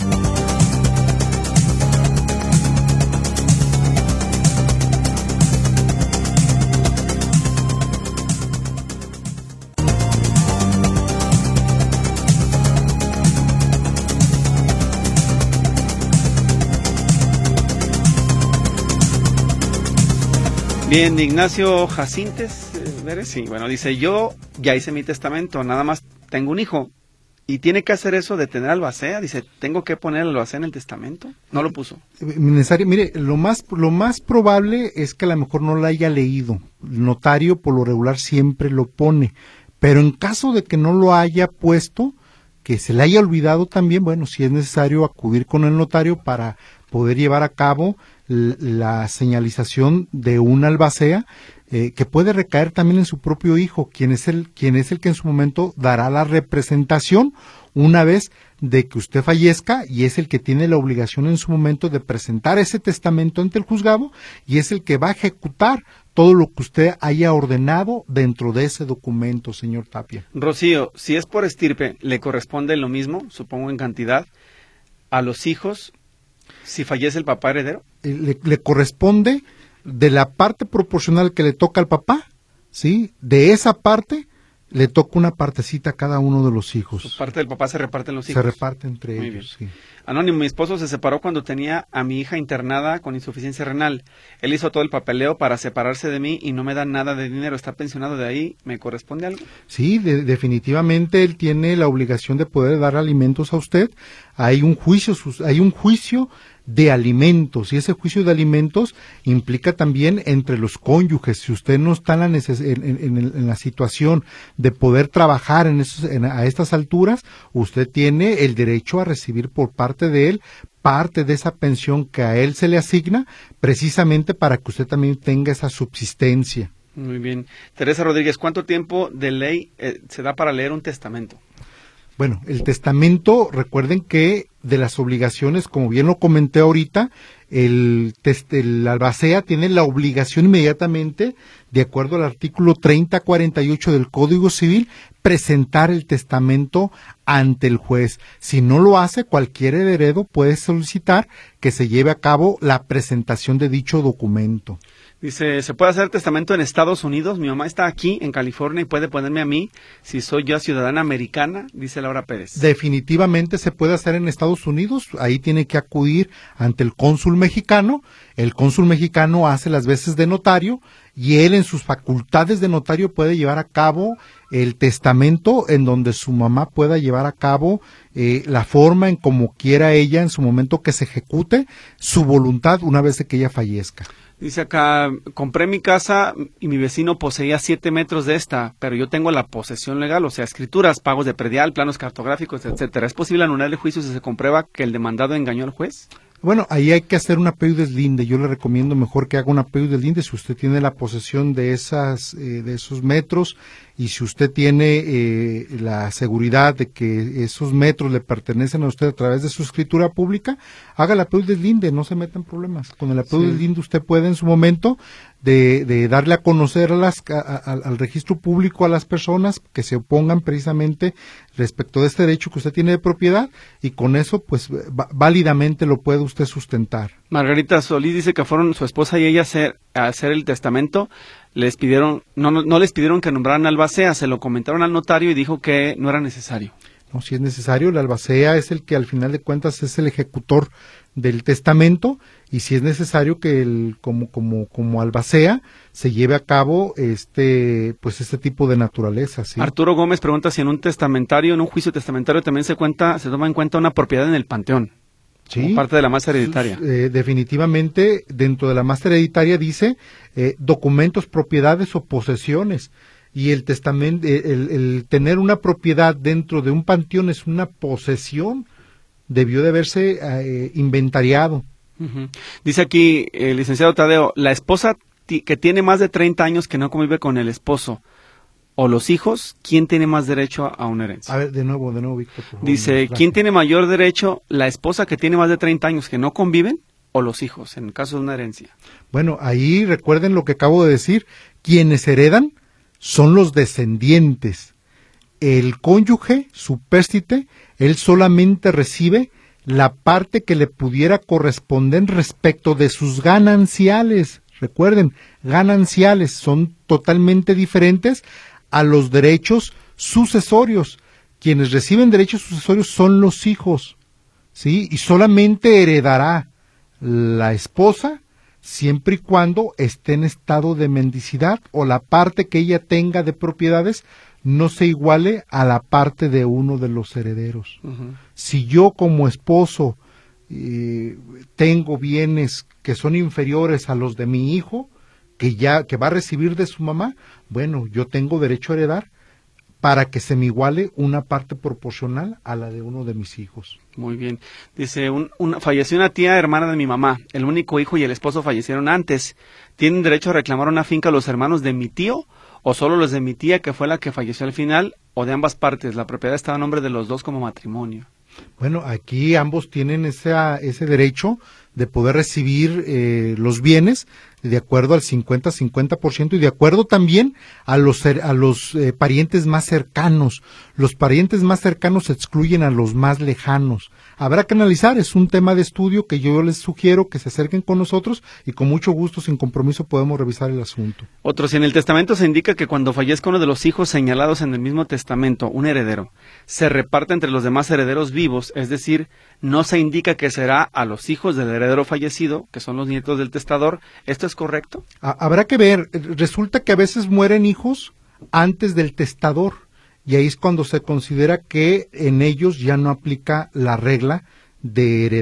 Bien, Ignacio Jacintes, ¿eres? Sí, bueno, dice, yo ya hice mi testamento, nada más tengo un hijo, y tiene que hacer eso de tener albacea, dice, ¿tengo que poner albacea en el testamento? No lo puso. Necesario, mire, lo más, lo más probable es que a lo mejor no lo haya leído, el notario por lo regular siempre lo pone, pero en caso de que no lo haya puesto, que se le haya olvidado también, bueno, si es necesario acudir con el notario para poder llevar a cabo la señalización de una albacea eh, que puede recaer también en su propio hijo, quien es el quien es el que en su momento dará la representación una vez de que usted fallezca, y es el que tiene la obligación en su momento de presentar ese testamento ante el juzgado, y es el que va a ejecutar todo lo que usted haya ordenado dentro de ese documento, señor Tapia. Rocío, si es por estirpe, ¿le corresponde lo mismo, supongo en cantidad, a los hijos si fallece el papá heredero? Le, le corresponde de la parte proporcional que le toca al papá, ¿sí? De esa parte le toca una partecita a cada uno de los hijos. Su parte del papá se reparte en los hijos. Se reparte entre Muy ellos, bien. Sí. Anónimo, mi esposo se separó cuando tenía a mi hija internada con insuficiencia renal. Él hizo todo el papeleo para separarse de mí y no me da nada de dinero. ¿Está pensionado de ahí? ¿Me corresponde algo? Sí, de, definitivamente él tiene la obligación de poder dar alimentos a usted. Hay un juicio, hay un juicio de alimentos, y ese juicio de alimentos implica también entre los cónyuges. Si usted no está en la, neces en, en, en la situación de poder trabajar en esos, en, a estas alturas, usted tiene el derecho a recibir por parte de él parte de esa pensión que a él se le asigna, precisamente para que usted también tenga esa subsistencia. Muy bien. Teresa Rodríguez, ¿cuánto tiempo de ley eh, se da para leer un testamento? Bueno, el testamento, recuerden que de las obligaciones, como bien lo comenté ahorita, el, test, el albacea tiene la obligación inmediatamente, de acuerdo al artículo treinta cuarenta y ocho del Código Civil, presentar el testamento ante el juez. Si no lo hace, cualquier heredero puede solicitar que se lleve a cabo la presentación de dicho documento. Dice, ¿se puede hacer testamento en Estados Unidos? Mi mamá está aquí, en California, y puede ponerme a mí si soy yo ciudadana americana, dice Laura Pérez. Definitivamente se puede hacer en Estados Unidos, ahí tiene que acudir ante el cónsul mexicano, el cónsul mexicano hace las veces de notario, y él en sus facultades de notario puede llevar a cabo el testamento en donde su mamá pueda llevar a cabo eh, la forma en como quiera ella en su momento que se ejecute su voluntad una vez de que ella fallezca. Dice acá, compré mi casa y mi vecino poseía siete metros de esta, pero yo tengo la posesión legal, o sea, escrituras, pagos de predial, planos cartográficos, etcétera. ¿Es posible anular el juicio si se comprueba que el demandado engañó al juez? Bueno, ahí hay que hacer un apellido deslinde. Yo le recomiendo mejor que haga un apellido deslinde si usted tiene la posesión de esas, eh, de esos metros, y si usted tiene eh, la seguridad de que esos metros le pertenecen a usted a través de su escritura pública, haga el apellido deslinde, no se meta en problemas. Con el apellido sí. deslinde usted puede en su momento de, de darle a conocer a las, a, a, al registro público a las personas que se opongan precisamente respecto de este derecho que usted tiene de propiedad, y con eso pues válidamente lo puede usted sustentar. Margarita Solís dice que fueron su esposa y ella a hacer, a hacer el testamento, les pidieron, no, no, no les pidieron que nombraran albacea, se lo comentaron al notario y dijo que no era necesario. No, si es necesario, el albacea es el que al final de cuentas es el ejecutor del testamento, y si es necesario que el como como como albacea se lleve a cabo este pues este tipo de naturaleza, ¿sí? Arturo Gómez pregunta si en un testamentario, en un juicio testamentario también se cuenta, se toma en cuenta una propiedad en el panteón. Sí, como parte de la masa hereditaria. Eh, definitivamente, dentro de la masa hereditaria dice eh, documentos, propiedades o posesiones. Y el testamento, el, el tener una propiedad dentro de un panteón es una posesión, debió de haberse eh, inventariado. Uh-huh. Dice aquí el licenciado Tadeo, la esposa que tiene más de treinta años que no convive con el esposo, o los hijos, ¿quién tiene más derecho a, a una herencia? A ver, de nuevo, de nuevo, Víctor. Por favor, dice, ¿quién tiene mayor derecho, la esposa que tiene más de treinta años que no conviven, o los hijos, en el caso de una herencia? Bueno, ahí recuerden lo que acabo de decir, quienes heredan son los descendientes. El cónyuge, su pérstite, él solamente recibe la parte que le pudiera corresponder respecto de sus gananciales. Recuerden, gananciales son totalmente diferentes a los derechos sucesorios. Quienes reciben derechos sucesorios son los hijos, ¿sí? Y solamente heredará la esposa siempre y cuando esté en estado de mendicidad o la parte que ella tenga de propiedades no se iguale a la parte de uno de los herederos. Uh-huh. Si yo como esposo eh, tengo bienes que son inferiores a los de mi hijo, que ya que va a recibir de su mamá, bueno, yo tengo derecho a heredar para que se me iguale una parte proporcional a la de uno de mis hijos. Muy bien. Dice, un, una, falleció una tía hermana de mi mamá, el único hijo y el esposo fallecieron antes. ¿Tienen derecho a reclamar una finca los hermanos de mi tío o solo los de mi tía, que fue la que falleció al final, o de ambas partes? La propiedad estaba a nombre de los dos como matrimonio. Bueno, aquí ambos tienen esa, ese derecho de poder recibir eh, los bienes de acuerdo al cincuenta a cincuenta por ciento y de acuerdo también a los, a los eh, parientes más cercanos. Los parientes más cercanos excluyen a los más lejanos. Habrá que analizar, es un tema de estudio que yo les sugiero que se acerquen con nosotros y con mucho gusto, sin compromiso, podemos revisar el asunto. Otro, si en el testamento se indica que cuando fallezca uno de los hijos señalados en el mismo testamento, un heredero, se reparte entre los demás herederos vivos, es decir, no se indica que será a los hijos del heredero fallecido, que son los nietos del testador, ¿esto es correcto? Habrá que ver, resulta que a veces mueren hijos antes del testador, y ahí es cuando se considera que en ellos ya no aplica la regla de heredar.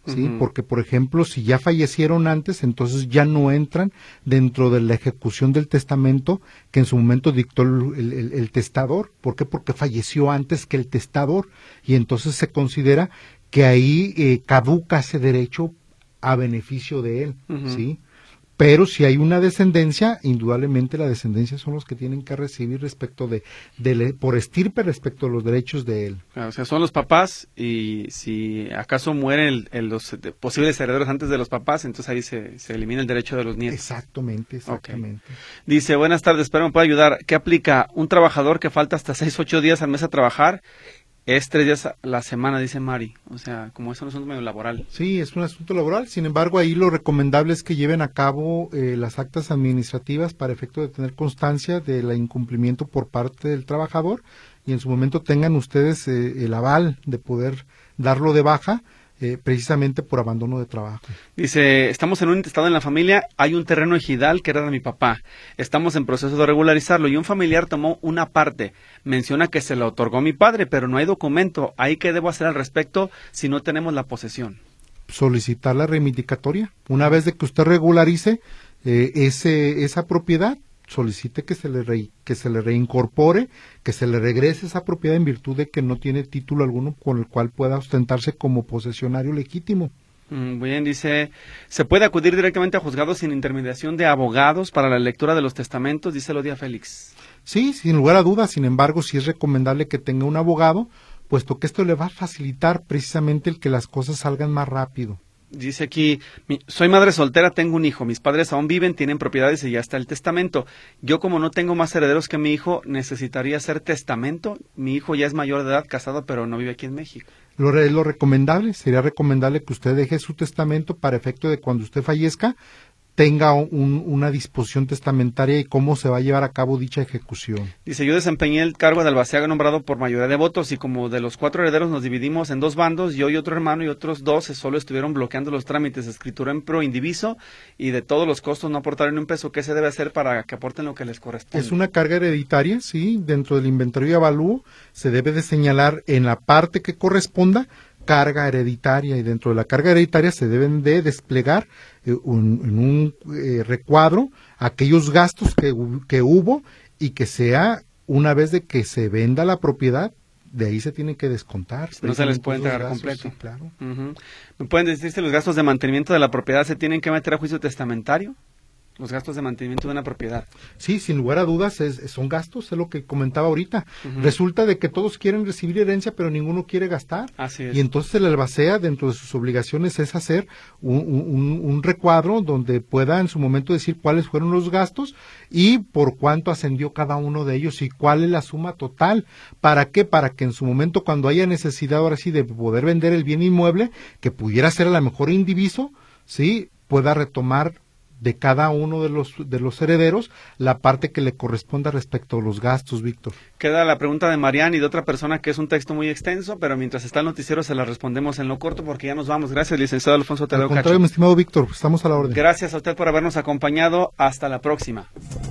¿sí? Uh-huh. Porque, por ejemplo, si ya fallecieron antes, entonces ya no entran dentro de la ejecución del testamento que en su momento dictó el, el, el testador. ¿Por qué? Porque falleció antes que el testador, y entonces se considera que ahí eh, caduca ese derecho a beneficio de él, uh-huh. ¿sí? Pero si hay una descendencia, indudablemente la descendencia son los que tienen que recibir respecto de, de por estirpe respecto a los derechos de él. O sea, son los papás, y si acaso mueren el, el, los posibles herederos antes de los papás, entonces ahí se, se elimina el derecho de los nietos. Exactamente, exactamente. Okay. Dice, buenas tardes, espero me pueda ayudar. ¿Qué aplica un trabajador que falta hasta seis, ocho días al mes a trabajar? Es tres días a la semana, dice Mari. O sea, como eso no es un medio laboral. Sí, es un asunto laboral. Sin embargo, ahí lo recomendable es que lleven a cabo eh, las actas administrativas para efecto de tener constancia del incumplimiento por parte del trabajador, y en su momento tengan ustedes eh, el aval de poder darlo de baja, eh, precisamente por abandono de trabajo. Dice, estamos en un estado en la familia, hay un terreno ejidal que era de mi papá. Estamos en proceso de regularizarlo y un familiar tomó una parte. Menciona que se la otorgó mi padre, pero no hay documento. ¿Ahí qué debo hacer al respecto si no tenemos la posesión? Solicitar la reivindicatoria. Una vez de que usted regularice eh, ese, esa propiedad, solicite que se le re, que se le reincorpore, que se le regrese esa propiedad en virtud de que no tiene título alguno con el cual pueda ostentarse como posesionario legítimo. Mm, bien, dice, ¿se puede acudir directamente a juzgados sin intermediación de abogados para la lectura de los testamentos? Dice Lodia Félix. Sí, sin lugar a dudas. Sin embargo, sí es recomendable que tenga un abogado, puesto que esto le va a facilitar precisamente el que las cosas salgan más rápido. Dice aquí, mi, soy madre soltera, tengo un hijo, mis padres aún viven, tienen propiedades y ya está el testamento. Yo, como no tengo más herederos que mi hijo, ¿necesitaría hacer testamento? Mi hijo ya es mayor de edad, casado, pero no vive aquí en México. Lo, es lo recomendable, sería recomendable que usted deje su testamento para efecto de cuando usted fallezca, tenga un, una disposición testamentaria y cómo se va a llevar a cabo dicha ejecución. Dice, yo desempeñé el cargo de albaceaga nombrado por mayoría de votos, y como de los cuatro herederos nos dividimos en dos bandos, yo y otro hermano y otros dos solo estuvieron bloqueando los trámites de escritura en pro indiviso, y de todos los costos no aportaron un peso. ¿Qué se debe hacer para que aporten lo que les corresponde? Es una carga hereditaria, sí, dentro del inventario y avalúo se debe de señalar en la parte que corresponda carga hereditaria, y dentro de la carga hereditaria se deben de desplegar eh, un, en un eh, recuadro aquellos gastos que, que hubo, y que sea una vez de que se venda la propiedad, de ahí se tienen que descontar. No se les puede entregar completo. Sí, claro. Uh-huh. ¿Me pueden decir si los gastos de mantenimiento de la propiedad se tienen que meter a juicio testamentario? Los gastos de mantenimiento de una propiedad. Sí, sin lugar a dudas, es, son gastos, es lo que comentaba ahorita. Uh-huh. Resulta de que todos quieren recibir herencia, pero ninguno quiere gastar. Así es. Y entonces el albacea, dentro de sus obligaciones, es hacer un, un, un recuadro donde pueda en su momento decir cuáles fueron los gastos y por cuánto ascendió cada uno de ellos y cuál es la suma total. ¿Para qué? Para que en su momento, cuando haya necesidad ahora sí de poder vender el bien inmueble, que pudiera ser a lo mejor indiviso, sí, pueda retomar de cada uno de los de los herederos la parte que le corresponda respecto a los gastos, Víctor. Queda la pregunta de Mariana y de otra persona, que es un texto muy extenso, pero mientras está el noticiero se la respondemos en lo corto porque ya nos vamos. Gracias, licenciado Alfonso Tadeo Al contrario, Cacho. mi estimado Víctor, estamos a la orden. Gracias a usted por habernos acompañado. Hasta la próxima.